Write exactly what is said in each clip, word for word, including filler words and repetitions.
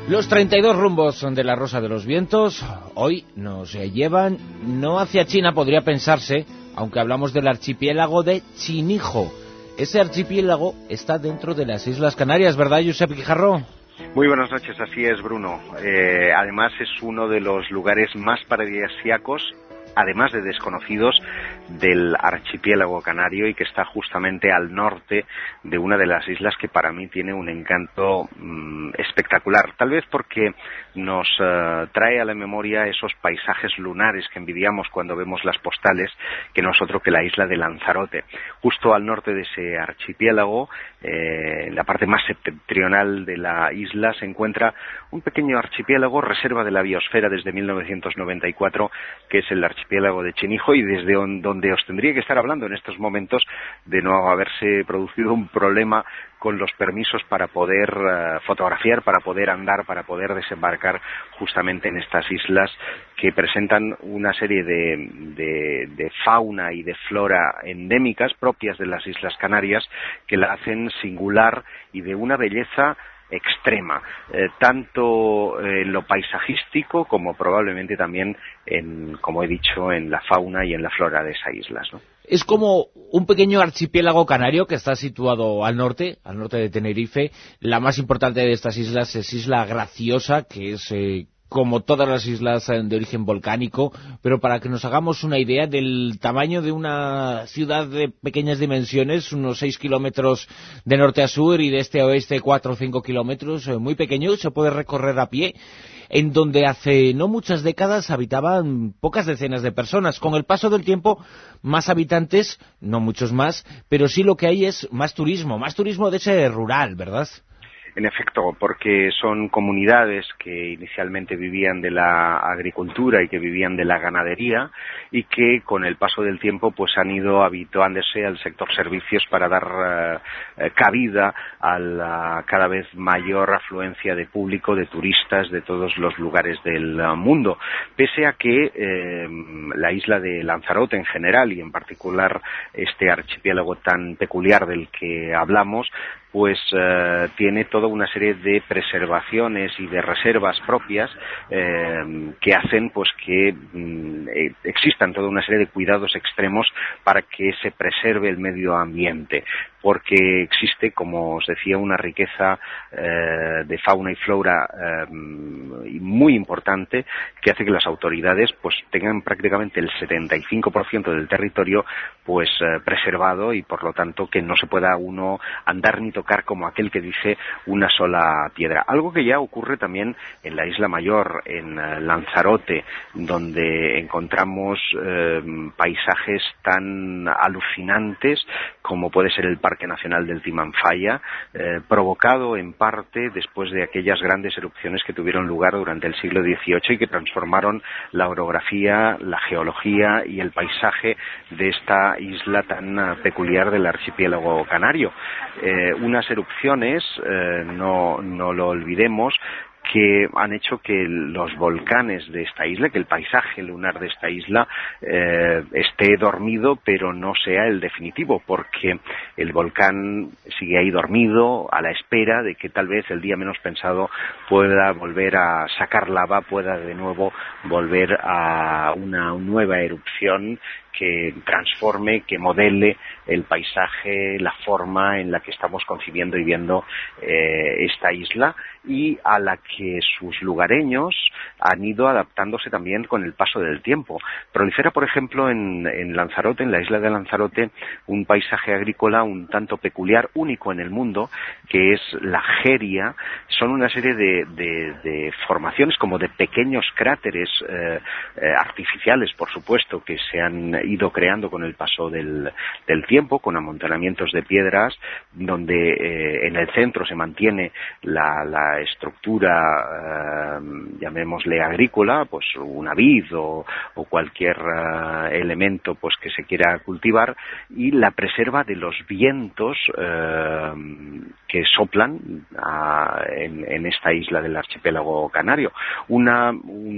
Los treinta y dos rumbos de la Rosa de los Vientos hoy nos llevan no hacia China, podría pensarse, aunque hablamos del archipiélago de Chinijo. Ese archipiélago está dentro de las Islas Canarias, ¿verdad, Josep Guijarro? Muy buenas noches, así es, Bruno. Eh, además es uno de los lugares más paradisíacos, además de desconocidos, del archipiélago canario, y que está justamente al norte de una de las islas que para mí tiene un encanto mmm, espectacular, tal vez porque nos uh, trae a la memoria esos paisajes lunares que envidiamos cuando vemos las postales, que no es otro que la isla de Lanzarote. Justo al norte de ese archipiélago, eh, en la parte más septentrional de la isla, se encuentra un pequeño archipiélago, reserva de la biosfera desde mil novecientos noventa y cuatro, que es el archipiélago de Chinijo, y desde donde os tendría que estar hablando en estos momentos de no haberse producido un problema con los permisos para poder uh, fotografiar, para poder andar, para poder desembarcar justamente en estas islas que presentan una serie de, de, de fauna y de flora endémicas propias de las Islas Canarias que la hacen singular y de una belleza extrema, eh, tanto en lo paisajístico como probablemente también, en, como he dicho, en la fauna y en la flora de esas islas, ¿no? Es como un pequeño archipiélago canario que está situado al norte, al norte de Tenerife. La más importante de estas islas es Isla Graciosa, que es eh, como todas las islas de origen volcánico, pero para que nos hagamos una idea del tamaño de una ciudad de pequeñas dimensiones, unos seis kilómetros de norte a sur y de este a oeste cuatro o cinco kilómetros, eh, muy pequeño, se puede recorrer a pie, en donde hace no muchas décadas habitaban pocas decenas de personas. Con el paso del tiempo, más habitantes, no muchos más, pero sí lo que hay es más turismo, más turismo de ese rural, ¿verdad? En efecto, porque son comunidades que inicialmente vivían de la agricultura y que vivían de la ganadería, y que con el paso del tiempo pues han ido habituándose al sector servicios para dar eh, cabida a la cada vez mayor afluencia de público, de turistas de todos los lugares del mundo. Pese a que eh, la isla de Lanzarote en general, y en particular este archipiélago tan peculiar del que hablamos, pues eh, tiene toda una serie de preservaciones y de reservas propias eh, que hacen pues que mm, eh, existan toda una serie de cuidados extremos para que se preserve el medio ambiente, porque existe, como os decía, una riqueza eh, de fauna y flora eh, muy importante que hace que las autoridades pues tengan prácticamente el setenta y cinco por ciento del territorio pues eh, preservado, y por lo tanto que no se pueda uno andar ni tocar como aquel que dice una sola piedra. Algo que ya ocurre también en la Isla Mayor, en uh, Lanzarote, donde encontramos eh, paisajes tan alucinantes como puede ser el Parque Nacional del Timanfaya, eh, provocado en parte después de aquellas grandes erupciones que tuvieron lugar durante el siglo dieciocho y que transformaron la orografía, la geología y el paisaje de esta isla tan uh, peculiar del archipiélago canario. Eh, unas erupciones, eh, no, no lo olvidemos, que han hecho que los volcanes de esta isla, que el paisaje lunar de esta isla eh, esté dormido, pero no sea el definitivo, porque el volcán sigue ahí dormido a la espera de que tal vez el día menos pensado pueda volver a sacar lava, pueda de nuevo volver a una nueva erupción que transforme, que modele el paisaje, la forma en la que estamos concibiendo y viendo eh, esta isla, y a la que sus lugareños han ido adaptándose también con el paso del tiempo. Prolifera, por ejemplo, en, en Lanzarote, en la isla de Lanzarote, un paisaje agrícola un tanto peculiar, único en el mundo, que es la jeria. Son una serie de, de, de formaciones como de pequeños cráteres eh, eh, artificiales, por supuesto, que se han ido creando con el paso del, del tiempo, con amontonamientos de piedras, donde eh, en el centro se mantiene la, la estructura, eh, llamémosle agrícola, pues una vid o, o cualquier uh, elemento pues que se quiera cultivar, y la preserva de los vientos eh, que soplan uh, en, en esta isla del archipiélago canario. Una,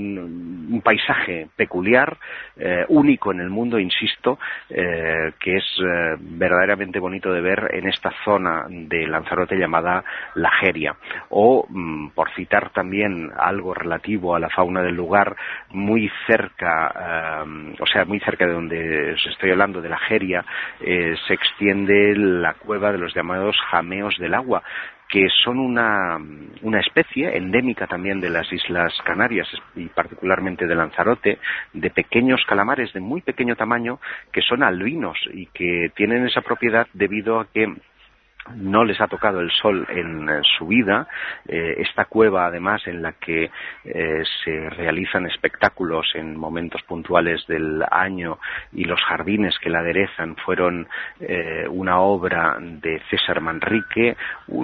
un, un paisaje peculiar, eh, único en el mundo, insisto, eh, que es eh, verdaderamente bonito de ver en esta zona de Lanzarote llamada La Jeria. O, mm, por citar comentar también algo relativo a la fauna del lugar. Muy cerca, eh, o sea, muy cerca de donde os estoy hablando, de la Jeria, eh, se extiende la cueva de los llamados jameos del agua, que son una, una especie endémica también de las Islas Canarias y particularmente de Lanzarote, de pequeños calamares de muy pequeño tamaño que son albinos y que tienen esa propiedad debido a que no les ha tocado el sol en eh, su vida. Eh, esta cueva, además, en la que eh, se realizan espectáculos en momentos puntuales del año y los jardines que la aderezan fueron eh, una obra de César Manrique,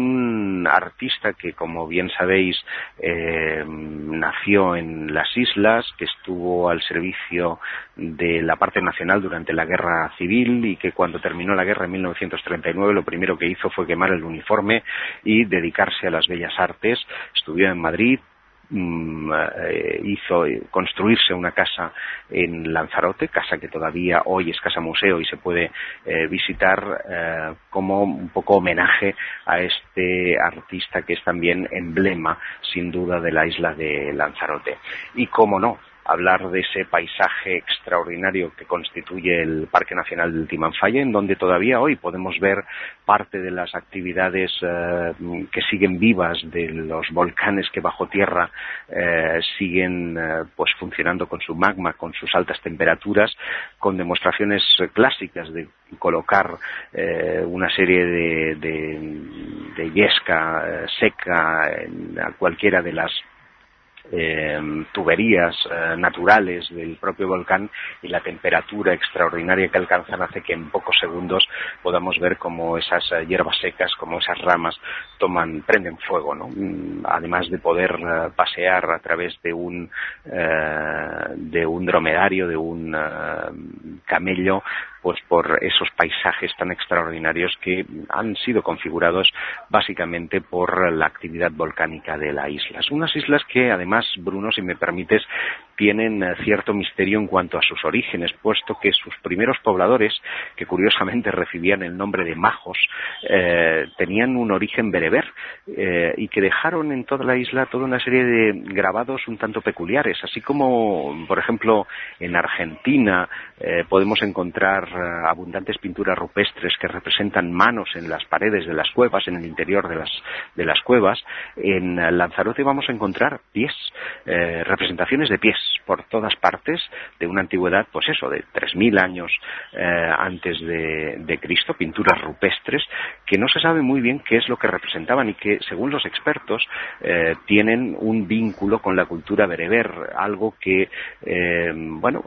un artista que, como bien sabéis, eh, nació en las islas, que estuvo al servicio de la parte nacional durante la Guerra Civil y que cuando terminó la guerra en mil novecientos treinta y nueve lo primero que hizo fue quemar el uniforme y dedicarse a las bellas artes. Estudió en Madrid, mmm, eh, hizo construirse una casa en Lanzarote, casa que todavía hoy es casa museo y se puede eh, visitar eh, como un poco homenaje a este artista que es también emblema, sin duda, de la isla de Lanzarote. Y cómo no, hablar de ese paisaje extraordinario que constituye el Parque Nacional del Timanfaya, en donde todavía hoy podemos ver parte de las actividades eh, que siguen vivas de los volcanes que bajo tierra eh, siguen eh, pues funcionando con su magma, con sus altas temperaturas, con demostraciones clásicas de colocar eh, una serie de, de, de yesca eh, seca en a cualquiera de las Eh, tuberías eh, naturales del propio volcán, y la temperatura extraordinaria que alcanzan hace que en pocos segundos podamos ver cómo esas eh, hierbas secas, cómo esas ramas toman, prenden fuego, ¿no? Además de poder eh, pasear a través de un eh, de un dromedario, de un eh, camello, pues por esos paisajes tan extraordinarios que han sido configurados básicamente por la actividad volcánica de las islas. Unas islas que además, Bruno, si me permites, tienen cierto misterio en cuanto a sus orígenes, puesto que sus primeros pobladores, que curiosamente recibían el nombre de majos, eh, tenían un origen bereber eh, y que dejaron en toda la isla toda una serie de grabados un tanto peculiares, así como, por ejemplo, en Argentina eh, podemos encontrar eh, abundantes pinturas rupestres que representan manos en las paredes de las cuevas, en el interior de las, de las cuevas. En Lanzarote vamos a encontrar pies, eh, representaciones de pies por todas partes, de una antigüedad, pues eso, de tres mil años eh, antes de, de Cristo, pinturas rupestres que no se sabe muy bien qué es lo que representaban y que, según los expertos, eh, tienen un vínculo con la cultura bereber, algo que, eh, bueno,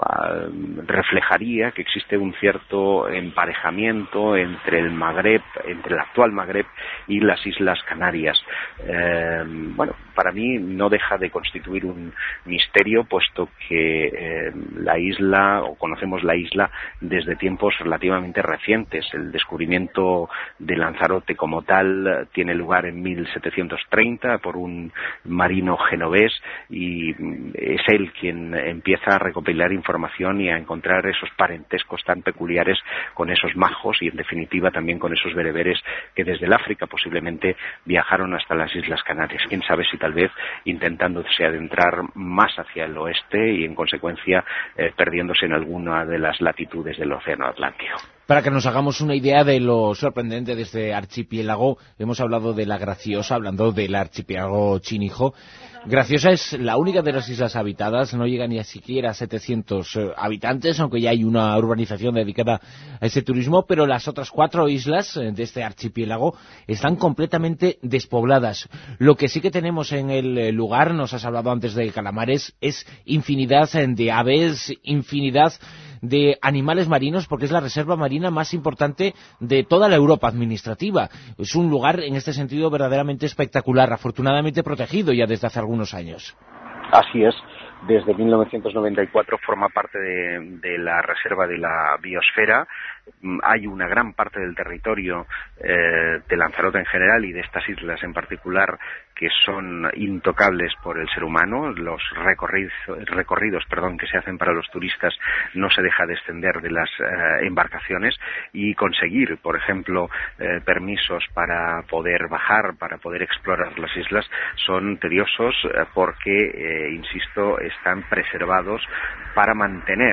reflejaría que existe un cierto emparejamiento entre el Magreb, entre el actual Magreb y las Islas Canarias. Eh, bueno, para mí no deja de constituir un misterio, puesto que eh, la isla, o conocemos la isla desde tiempos relativamente recientes. El descubrimiento de Lanzarote como tal tiene lugar en mil setecientos treinta por un marino genovés, y es él quien empieza a recopilar información y a encontrar esos parentescos tan peculiares con esos majos y, en definitiva, también con esos bereberes que desde el África posiblemente viajaron hasta las Islas Canarias. Quién sabe si tal vez intentándose adentrar más hacia el oeste y, en consecuencia, eh, perdiéndose en alguna de las latitudes del Océano Atlántico. Para que nos hagamos una idea de lo sorprendente de este archipiélago, hemos hablado de la Graciosa, hablando del archipiélago Chinijo. Graciosa es la única de las islas habitadas, no llega ni a siquiera a setecientos eh, habitantes, aunque ya hay una urbanización dedicada a ese turismo, pero las otras cuatro islas eh, de este archipiélago están completamente despobladas. Lo que sí que tenemos en el lugar, nos has hablado antes de calamares, es infinidad de aves, infinidad de animales marinos, porque es la reserva marina más importante de toda la Europa administrativa. Es un lugar, en este sentido, verdaderamente espectacular, afortunadamente protegido ya desde hace algunos años. Así es. Desde mil novecientos noventa y cuatro forma parte de, de la Reserva de la Biosfera. hay una gran parte del territorio eh, de Lanzarote en general y de estas islas en particular que son intocables por el ser humano. Los recorridos, recorridos perdón, que se hacen para los turistas no se deja descender de las eh, embarcaciones, y conseguir, por ejemplo, eh, permisos para poder bajar, para poder explorar las islas, son tediosos eh, porque, eh, insisto, están preservados para mantener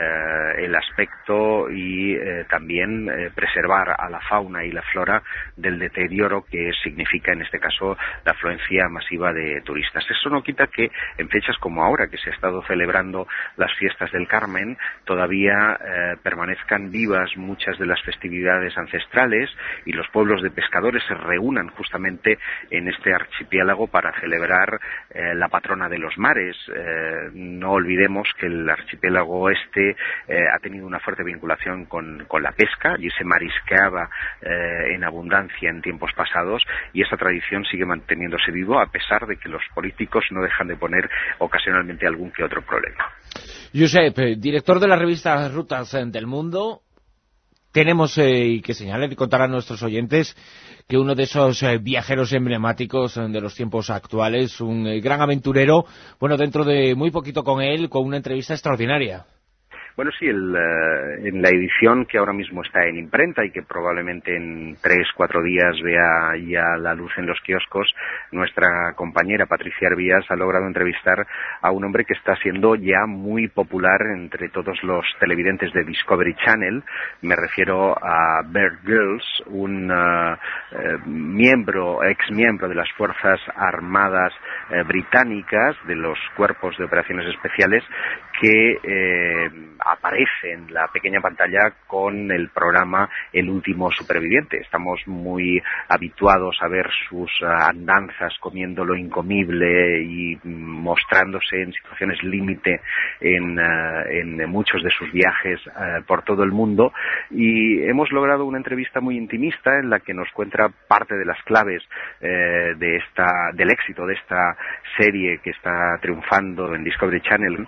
eh, el aspecto y eh, también eh, preservar a la fauna y la flora del deterioro que significa en este caso la afluencia masiva de turistas. Eso no quita que en fechas como ahora, que se ha estado celebrando las fiestas del Carmen, todavía eh, permanezcan vivas muchas de las festividades ancestrales y los pueblos de pescadores se reúnan justamente en este archipiélago para celebrar eh, la patrona de los mares. Eh, no olvidemos que el archipiélago este eh, ha tenido una fuerte vinculación con, con la pesca, y se marisqueaba eh, en abundancia en tiempos pasados, y esa tradición sigue manteniéndose vivo a pesar de que los políticos no dejan de poner ocasionalmente algún que otro problema. Josep, director de la revista Rutas del Mundo, tenemos eh, que señalar y contar a nuestros oyentes que uno de esos eh, viajeros emblemáticos de los tiempos actuales, un eh, gran aventurero, bueno, dentro de muy poquito con él, con una entrevista extraordinaria. Bueno, sí, el, uh, en la edición que ahora mismo está en imprenta y que probablemente en tres, cuatro días vea ya la luz en los kioscos, nuestra compañera Patricia Arbías ha logrado entrevistar a un hombre que está siendo ya muy popular entre todos los televidentes de Discovery Channel. Me refiero a Bear Grylls, un uh, eh, miembro, ex miembro de las Fuerzas Armadas eh, británicas, de los cuerpos de operaciones especiales, que eh, aparece en la pequeña pantalla con el programa El Último Superviviente. Estamos muy habituados a ver sus uh, andanzas comiendo lo incomible y mostrándose en situaciones límite en, uh, en muchos de sus viajes uh, por todo el mundo, y hemos logrado una entrevista muy intimista en la que nos cuenta parte de las claves eh, de esta, del éxito de esta serie que está triunfando en Discovery Channel.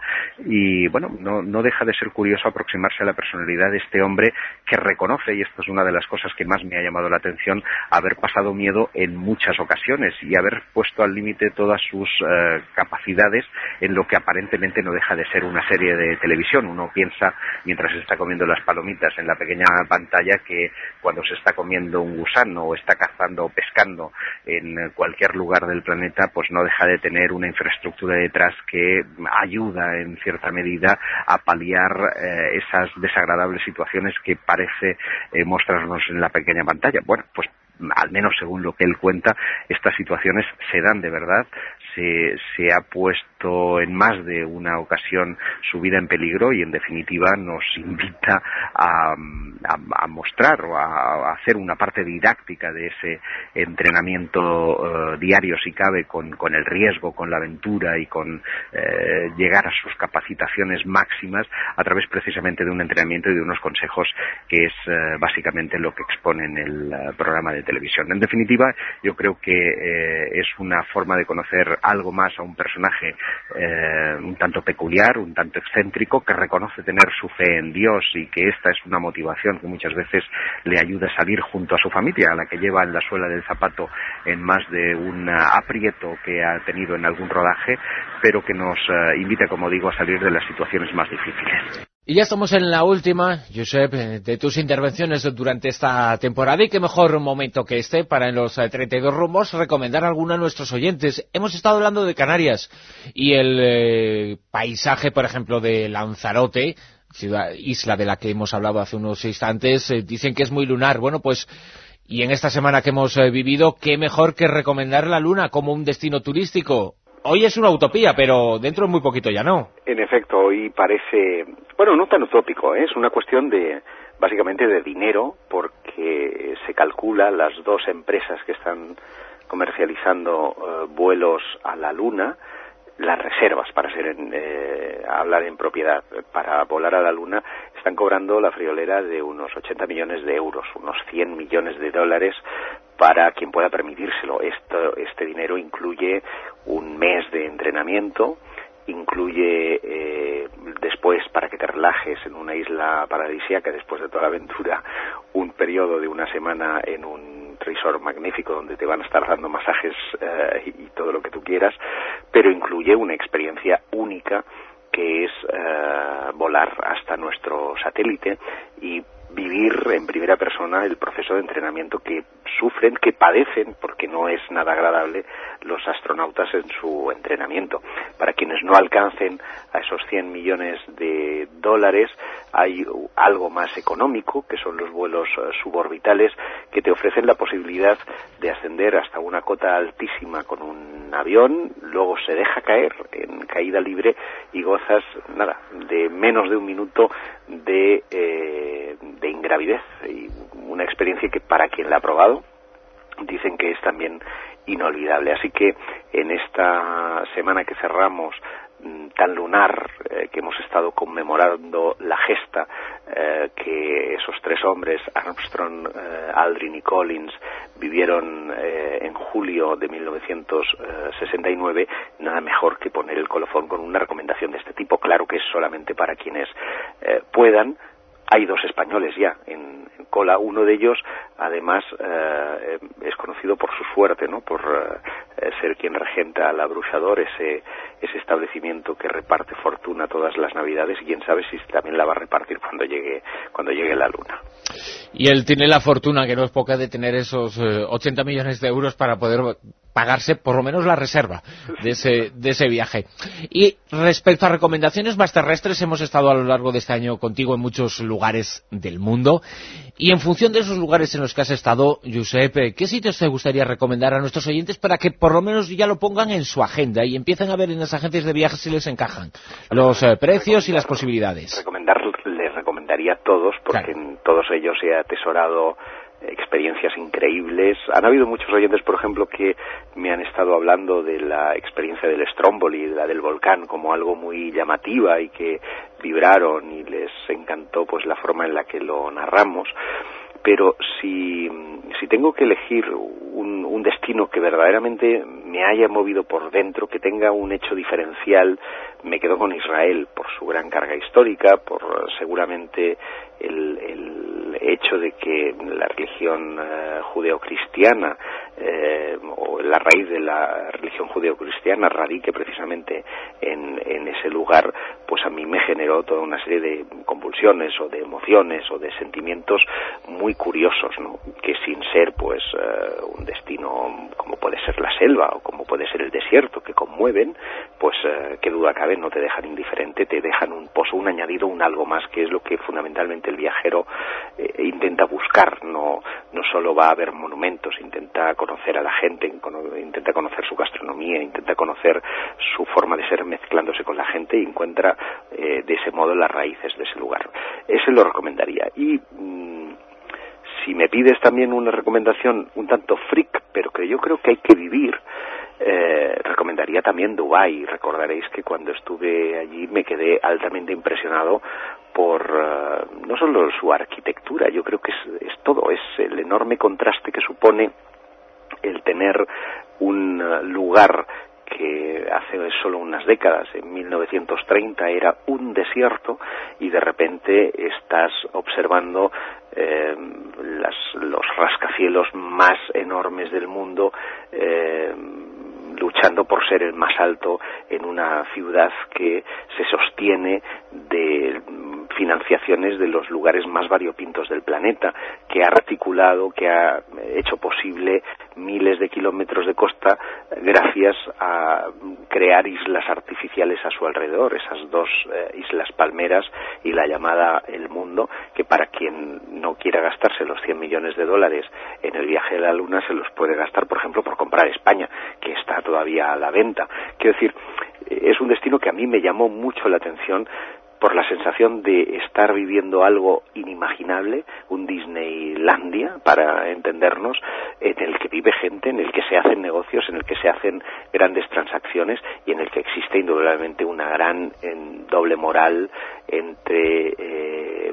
Y bueno, no, no deja de ser curioso aproximarse a la personalidad de este hombre que reconoce, y esto es una de las cosas que más me ha llamado la atención, haber pasado miedo en muchas ocasiones y haber puesto al límite todas sus eh, capacidades en lo que aparentemente no deja de ser una serie de televisión. Uno piensa, mientras se está comiendo las palomitas en la pequeña pantalla, que cuando se está comiendo un gusano o está cazando o pescando en cualquier lugar del planeta, pues no deja de tener una infraestructura detrás que ayuda en cierta medida a paliar eh, esas desagradables situaciones que parece eh, mostrarnos en la pequeña pantalla. Bueno, pues al menos según lo que él cuenta, estas situaciones se dan de verdad. Se, se ha puesto en más de una ocasión su vida en peligro, y en definitiva nos invita a, a, a mostrar o a, a hacer una parte didáctica de ese entrenamiento uh, diario, si cabe, con, con el riesgo, con la aventura y con eh, llegar a sus capacitaciones máximas a través precisamente de un entrenamiento y de unos consejos que es uh, básicamente lo que expone en el uh, programa de televisión. En definitiva, yo creo que eh, es una forma de conocer algo más a un personaje eh, un tanto peculiar, un tanto excéntrico, que reconoce tener su fe en Dios y que esta es una motivación que muchas veces le ayuda a salir junto a su familia, a la que lleva en la suela del zapato en más de un aprieto que ha tenido en algún rodaje, pero que nos eh, invita, como digo, a salir de las situaciones más difíciles. Y ya estamos en la última, Josep, de tus intervenciones durante esta temporada, y qué mejor momento que este para en los treinta y dos rumbos recomendar alguno a nuestros oyentes. Hemos estado hablando de Canarias y el eh, paisaje, por ejemplo, de Lanzarote, ciudad, isla de la que hemos hablado hace unos instantes, eh, dicen que es muy lunar. Bueno, pues, y en esta semana que hemos eh, vivido, qué mejor que recomendar la Luna como un destino turístico. Hoy es una utopía, pero dentro de muy poquito ya no. En efecto, hoy parece, bueno, no tan utópico, ¿eh? Es una cuestión de, básicamente, de dinero, porque se calcula, las dos empresas que están comercializando eh, vuelos a la Luna, las reservas para ser en, eh, hablar en propiedad, para volar a la Luna, están cobrando la friolera de unos ochenta millones de euros, unos cien millones de dólares para quien pueda permitírselo. Esto, este dinero incluye un mes de entrenamiento incluye eh, después, para que te relajes en una isla paradisíaca, después de toda la aventura, un periodo de una semana en un resort magnífico donde te van a estar dando masajes eh, y todo lo que tú quieras, pero incluye una experiencia única que es eh, volar hasta nuestro satélite y vivir en primera persona el proceso de entrenamiento que sufren, que padecen, porque no es nada agradable, los astronautas en su entrenamiento. Para quienes no alcancen a esos cien millones de dólares, hay algo más económico, que son los vuelos suborbitales, que te ofrecen la posibilidad de ascender hasta una cota altísima con un avión, luego se deja caer en caída libre y gozas, nada, de menos de un minuto de, eh, de ingravidez, y una experiencia que para quien la ha probado dicen que es también inolvidable. Así que en esta semana que cerramos tan lunar, eh, que hemos estado conmemorando la gesta eh, que esos tres hombres, Armstrong, eh, Aldrin y Collins, vivieron eh, en julio de mil novecientos sesenta y nueve, nada mejor que poner el colofón con una recomendación de este tipo. Claro que es solamente para quienes eh, puedan. Hay dos españoles ya en, en cola. Uno de ellos, además, eh, es conocido por su suerte, ¿no? Por eh, ser quien regenta La Bruixador, ese ese establecimiento que reparte fortuna todas las Navidades, y quién sabe si también la va a repartir cuando llegue cuando llegue la luna. Y él tiene la fortuna, que no es poca, de tener esos eh, ochenta millones de euros para poder pagarse por lo menos la reserva de ese, de ese viaje. Y respecto a recomendaciones más terrestres, hemos estado a lo largo de este año contigo en muchos lugares del mundo, y en función de esos lugares en los que has estado, Josep, ¿qué sitios te gustaría recomendar a nuestros oyentes para que por lo menos ya lo pongan en su agenda y empiecen a ver en las agencias de viajes si les encajan los eh, precios y las posibilidades? Recomendar, les recomendaría a todos, porque claro, en todos ellos he atesorado experiencias increíbles. Han habido muchos oyentes, por ejemplo, que me han estado hablando de la experiencia del Stromboli, de la del volcán, como algo muy llamativa, y que vibraron y les encantó pues la forma en la que lo narramos. Pero si, si tengo que elegir un, un destino que verdaderamente me haya movido por dentro, que tenga un hecho diferencial, me quedo con Israel, por su gran carga histórica, por seguramente el, el hecho de que la religión eh, judeocristiana, eh, o la raíz de la religión judeocristiana radique precisamente en, en ese lugar, pues a mí me generó toda una serie de convulsiones o de emociones o de sentimientos muy curiosos, ¿no? Que sin ser pues eh, un destino como puede ser la selva o como puede ser el desierto, que conmueven, pues eh, qué duda cabe, no te dejan indiferente, te dejan un pozo, un añadido, un algo más, que es lo que fundamentalmente el viajero eh, intenta buscar. No no solo va a ver monumentos, intenta conocer a la gente, intenta conocer su gastronomía, intenta conocer su forma de ser mezclándose con la gente, y encuentra eh, de ese modo las raíces de ese lugar. Ese lo recomendaría. Y mmm, si me pides también una recomendación un tanto freak, pero que yo creo que hay que vivir, eh, recomendaría también Dubái. Recordaréis que cuando estuve allí me quedé altamente impresionado por uh, no solo su arquitectura, yo creo que es, es todo, es el enorme contraste que supone el tener un uh, lugar que hace solo unas décadas, en mil novecientos treinta, era un desierto, y de repente estás observando eh, las, los rascacielos más enormes del mundo, eh, luchando por ser el más alto en una ciudad que se sostiene de financiaciones de los lugares más variopintos del planeta, que ha articulado, que ha hecho posible miles de kilómetros de costa gracias a crear islas artificiales a su alrededor, esas dos eh, islas palmeras y la llamada El Mundo, que para quien no quiera gastarse los cien millones de dólares en el viaje de la Luna, se los puede gastar, por ejemplo, por comprar España, que está todavía a la venta. Quiero decir, es un destino que a mí me llamó mucho la atención por la sensación de estar viviendo algo inimaginable, un Disneylandia, para entendernos, en el que vive gente, en el que se hacen negocios, en el que se hacen grandes transacciones, y en el que existe indudablemente una gran en, doble moral entre eh,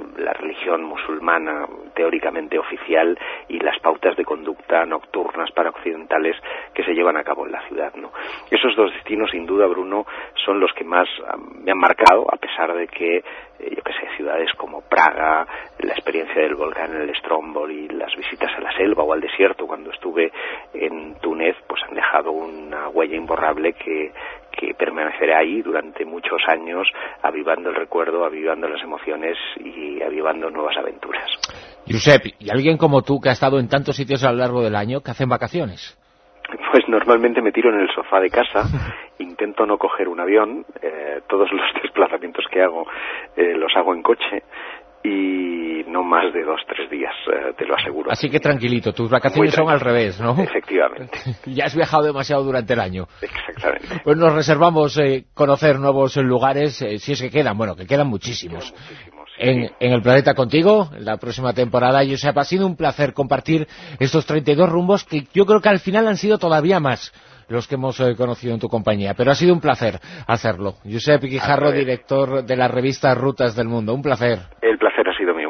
la religión musulmana teóricamente oficial y las pautas de conducta nocturnas para occidentales que se llevan a cabo en la ciudad, ¿no? Esos dos destinos, sin duda, Bruno, son los que más me han marcado, a pesar de que, eh, yo qué sé, ciudades como Praga, la experiencia del volcán en el Stromboli, las visitas a la selva o al desierto cuando estuve en Túnez, pues han dejado una huella imborrable que que permanecerá ahí durante muchos años, avivando el recuerdo, avivando las emociones y avivando nuevas aventuras. Josep, ¿y alguien como tú que ha estado en tantos sitios a lo largo del año, que hacen vacaciones? Pues normalmente me tiro en el sofá de casa, intento no coger un avión, eh, todos los desplazamientos que hago eh, los hago en coche, y no más de dos, tres días, eh, te lo aseguro. Así que tranquilito, tus vacaciones son al revés, ¿no? Efectivamente. Ya has viajado demasiado durante el año. Exactamente. Pues nos reservamos eh, conocer nuevos lugares, eh, si es que quedan, bueno, que quedan muchísimos. Quedan muchísimos, sí. En, en El Planeta contigo, en la próxima temporada. Josep, ha sido un placer compartir estos treinta y dos rumbos que yo creo que al final han sido todavía más los que hemos eh, conocido en tu compañía, pero ha sido un placer hacerlo. Josep Guijarro, director de la revista Rutas del Mundo, un placer. El placer ha sido mío.